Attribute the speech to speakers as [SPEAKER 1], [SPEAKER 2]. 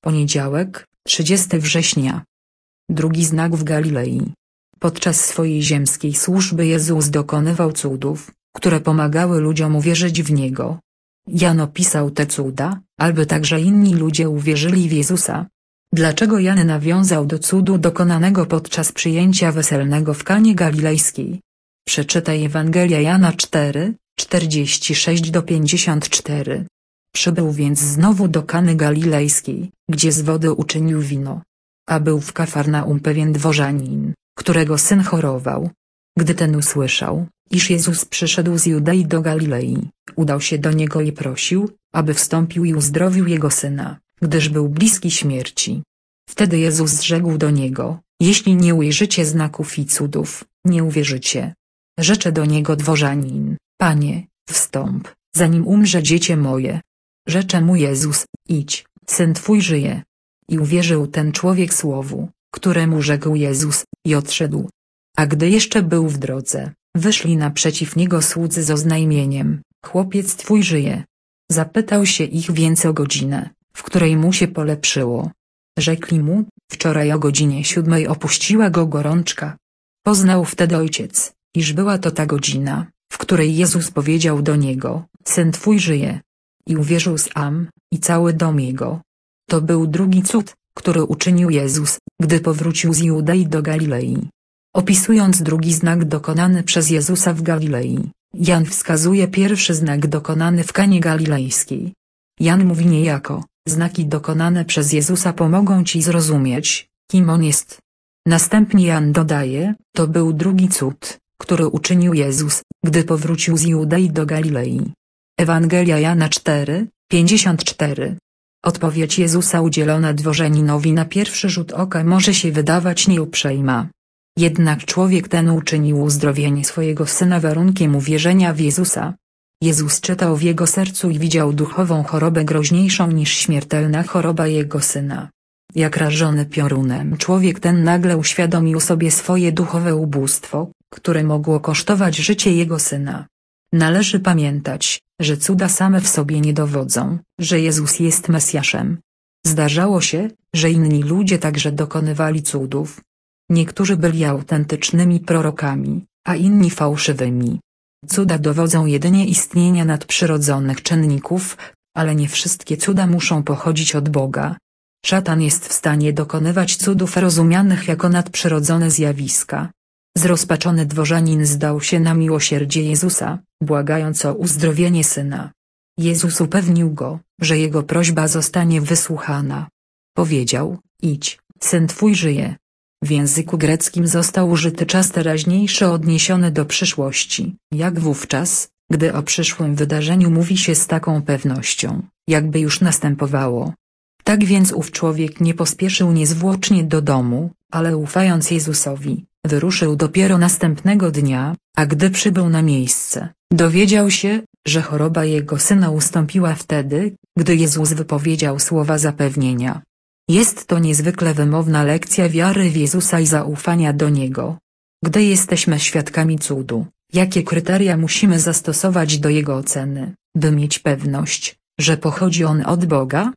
[SPEAKER 1] Poniedziałek, 30 września. Drugi znak w Galilei. Podczas swojej ziemskiej służby Jezus dokonywał cudów, które pomagały ludziom uwierzyć w Niego. Jan opisał te cuda, aby także inni ludzie uwierzyli w Jezusa. Dlaczego Jan nawiązał do cudu dokonanego podczas przyjęcia weselnego w Kanie Galilejskiej? Przeczytaj Ewangelia Jana 4, 46–54. Przybył więc znowu do Kany Galilejskiej, gdzie z wody uczynił wino. A był w Kafarnaum pewien dworzanin, którego syn chorował. Gdy ten usłyszał, iż Jezus przyszedł z Judei do Galilei, udał się do niego i prosił, aby wstąpił i uzdrowił jego syna, gdyż był bliski śmierci. Wtedy Jezus rzekł do niego: jeśli nie ujrzycie znaków i cudów, nie uwierzycie. Rzecze do niego dworzanin: Panie, wstąp, zanim umrze dziecię moje. Rzecze mu Jezus: idź, syn twój żyje. I uwierzył ten człowiek słowu, któremu rzekł Jezus, i odszedł. A gdy jeszcze był w drodze, wyszli naprzeciw niego słudzy z oznajmieniem: chłopiec twój żyje. Zapytał się ich więc o godzinę, w której mu się polepszyło. Rzekli mu: wczoraj o godzinie 7 opuściła go gorączka. Poznał wtedy ojciec, iż była to ta godzina, w której Jezus powiedział do niego: syn twój żyje. I uwierzył sam, i cały dom jego. To był drugi cud, który uczynił Jezus, gdy powrócił z Judei do Galilei. Opisując drugi znak dokonany przez Jezusa w Galilei, Jan wskazuje pierwszy znak dokonany w Kanie Galilejskiej. Jan mówi niejako: znaki dokonane przez Jezusa pomogą ci zrozumieć, kim On jest. Następnie Jan dodaje: to był drugi cud, który uczynił Jezus, gdy powrócił z Judei do Galilei. Ewangelia Jana 4, 54. Odpowiedź Jezusa udzielona dworzaninowi na pierwszy rzut oka może się wydawać nieuprzejma. Jednak człowiek ten uczynił uzdrowienie swojego syna warunkiem uwierzenia w Jezusa. Jezus czytał w jego sercu i widział duchową chorobę groźniejszą niż śmiertelna choroba jego syna. Jak rażony piorunem człowiek ten nagle uświadomił sobie swoje duchowe ubóstwo, które mogło kosztować życie jego syna. Należy pamiętać, że cuda same w sobie nie dowodzą, że Jezus jest Mesjaszem. Zdarzało się, że inni ludzie także dokonywali cudów. Niektórzy byli autentycznymi prorokami, a inni fałszywymi. Cuda dowodzą jedynie istnienia nadprzyrodzonych czynników, ale nie wszystkie cuda muszą pochodzić od Boga. Szatan jest w stanie dokonywać cudów rozumianych jako nadprzyrodzone zjawiska. Zrozpaczony dworzanin zdał się na miłosierdzie Jezusa, błagając o uzdrowienie syna. Jezus upewnił go, że jego prośba zostanie wysłuchana. Powiedział: idź, syn twój żyje. W języku greckim został użyty czas teraźniejszy odniesiony do przyszłości, jak wówczas, gdy o przyszłym wydarzeniu mówi się z taką pewnością, jakby już następowało. Tak więc ów człowiek nie pospieszył niezwłocznie do domu, ale ufając Jezusowi, wyruszył dopiero następnego dnia, a gdy przybył na miejsce, dowiedział się, że choroba jego syna ustąpiła wtedy, gdy Jezus wypowiedział słowa zapewnienia. Jest to niezwykle wymowna lekcja wiary w Jezusa i zaufania do Niego. Gdy jesteśmy świadkami cudu, jakie kryteria musimy zastosować do jego oceny, by mieć pewność, że pochodzi on od Boga?